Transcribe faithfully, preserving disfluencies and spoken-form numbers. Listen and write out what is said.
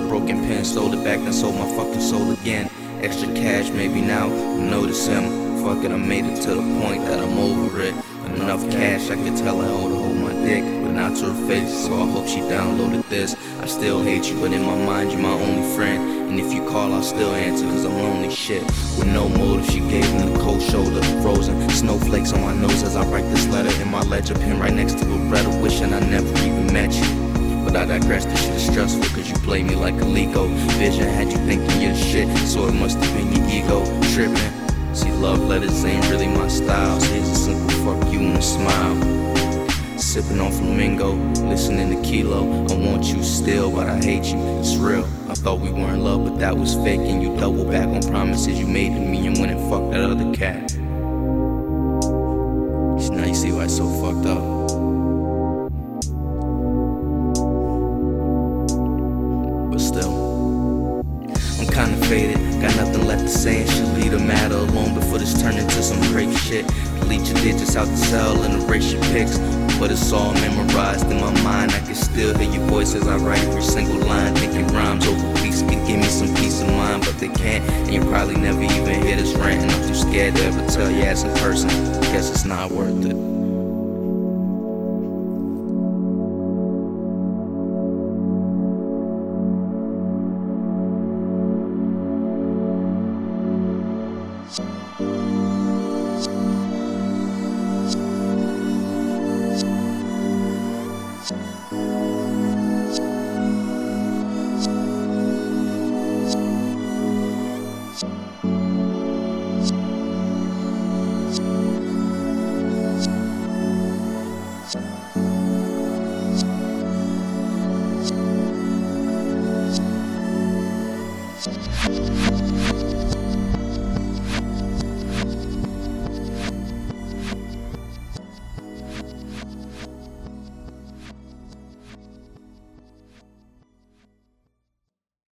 broken pen, stole it back, then sold my fucking soul again. Extra cash, maybe now notice him. Fuck it, I made it to the point that I'm over it. Enough cash, I could tell her how to hold my dick, but not to her face, so I hope she downloaded this. I still hate you, but in my mind you're my only friend. And if you call, I'll still answer, cause I'm lonely shit. With no motive, she gave me the cold shoulder. Frozen snowflakes on my nose as I write this letter in my ledger pen right next to Beretta, wishing I never even met you. But I digress, this shit is stressful, cause you play me like a Lego. Vision had you thinking you're shit, so it must have been your ego tripping. See, love letters ain't really my style, so here's a simple fuck you and a smile. Sipping on Flamingo, listening to Kilo. I want you still, but I hate you, it's real. I thought we were in love, but that was fake. And you double back on promises you made to me and went and fucked that other cat. So now you see why it's so fucked up. But still, I'm kinda faded, got nothing left to say and should leave the matter alone before this turn into some crazy shit. Delete your digits out the cell and erase your pics, but it's all memorized in my mind. I can still hear your voice as I write every single line, thinking rhymes over peace could give me some peace of mind, but they can't, and you probably never even hear this rant, and I'm too scared to ever tell your ass in person. Guess it's not worth it.